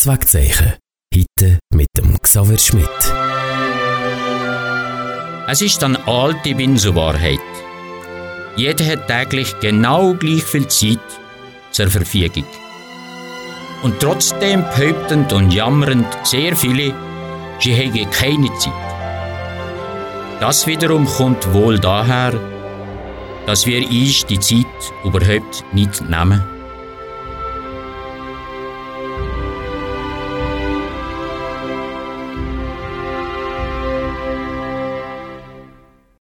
Kurzwegzeichen. Heute mit dem Xaver Schmidt. Es ist eine alte Binsenwahrheit. Jeder hat täglich genau gleich viel Zeit zur Verfügung. Und trotzdem behaupten und jammern sehr viele, sie hätten keine Zeit. Das wiederum kommt wohl daher, dass wir uns die Zeit überhaupt nicht nehmen.